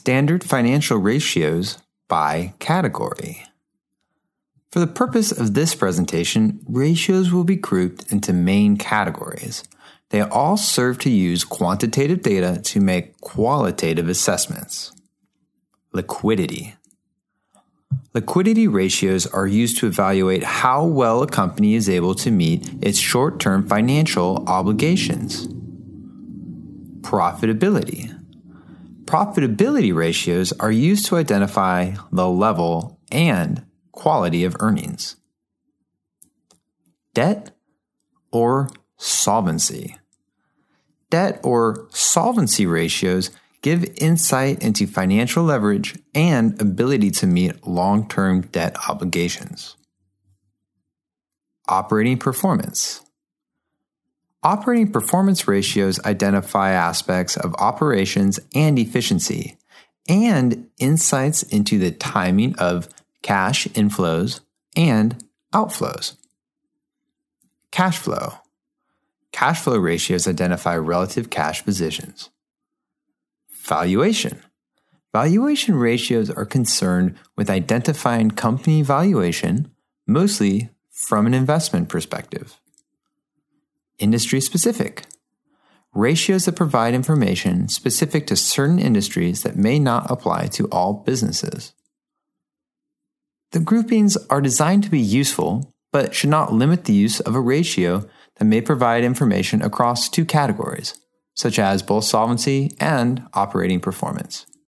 Standard financial ratios by category. For the purpose of this presentation, ratios will be grouped into main categories. They all serve to use quantitative data to make qualitative assessments. Liquidity. Liquidity ratios are used to evaluate how well a company is able to meet its short-term financial obligations. Profitability. Profitability ratios are used to identify the level and quality of earnings. Debt or solvency. Debt or solvency ratios give insight into financial leverage and ability to meet long-term debt obligations. Operating performance. Operating performance ratios identify aspects of operations and efficiency, and insights into the timing of cash inflows and outflows. Cash flow. Cash flow ratios identify relative cash positions. Valuation. Valuation ratios are concerned with identifying company valuation, mostly from an investment perspective. Industry specific. Ratios that provide information specific to certain industries that may not apply to all businesses. The groupings are designed to be useful, but should not limit the use of a ratio that may provide information across two categories, such as both solvency and operating performance.